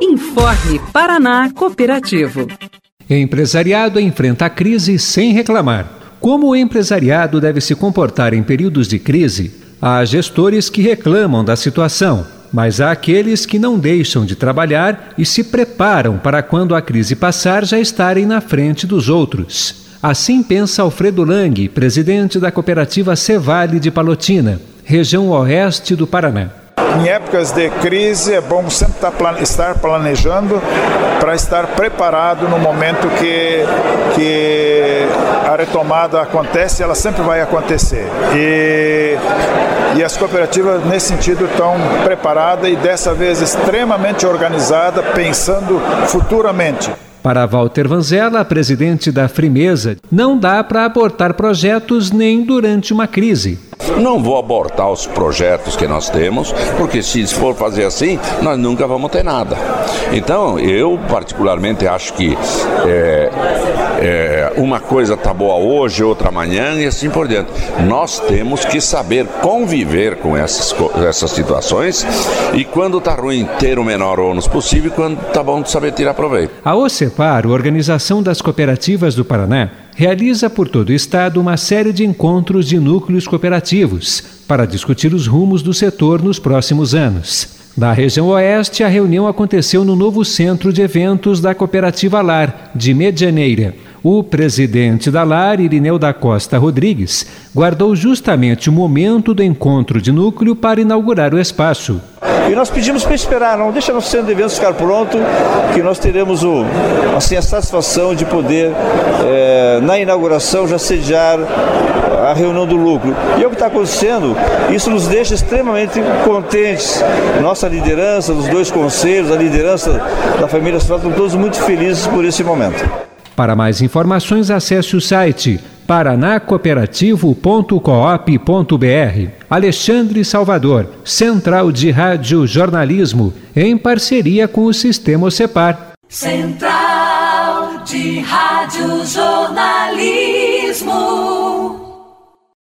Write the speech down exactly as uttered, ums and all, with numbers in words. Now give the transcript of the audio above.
Informe Paraná Cooperativo. Empresariado enfrenta a crise sem reclamar. Como o empresariado deve se comportar em períodos de crise? Há gestores que reclamam da situação, mas há aqueles que não deixam de trabalhar e se preparam para, quando a crise passar, já estarem na frente dos outros. Assim pensa Alfredo Lang, presidente da cooperativa Cevale de Palotina, região oeste do Paraná. Em épocas de crise é bom sempre estar planejando para estar preparado no momento que, que a retomada acontece, ela sempre vai acontecer. E, e as cooperativas nesse sentido estão preparadas e dessa vez extremamente organizadas, pensando futuramente. Para Walter Vanzella, presidente da Frimeza, não dá para abortar projetos nem durante uma crise. Não vou abortar os projetos que nós temos, porque se for fazer assim, nós nunca vamos ter nada. Então, eu particularmente acho que é, é, uma coisa está boa hoje, outra amanhã e assim por diante. Nós temos que saber conviver com essas, essas situações e quando está ruim, ter o menor ônus possível e quando está bom, saber tirar proveito. A OCEPAR, Organização das Cooperativas do Paraná, realiza por todo o estado uma série de encontros de núcleos cooperativos para discutir os rumos do setor nos próximos anos. Na região oeste, a reunião aconteceu no novo centro de eventos da cooperativa Lar, de Medianeira. O presidente da Lar, Irineu da Costa Rodrigues, guardou justamente o momento do encontro de núcleo para inaugurar o espaço. E nós pedimos para esperar, não deixa nosso centro de eventos ficar pronto, que nós teremos o, assim, a satisfação de poder, é, na inauguração, já sediar a reunião do lucro. E é o que está acontecendo, isso nos deixa extremamente contentes. Nossa liderança, dos dois conselhos, a liderança da família Solar, estão todos muito felizes por esse momento. Para mais informações, acesse o site paraná cooperativo ponto coop ponto br. Alexandre Salvador, Central de Rádio Jornalismo, em parceria com o Sistema OCEPAR. Central de Rádio Jornalismo.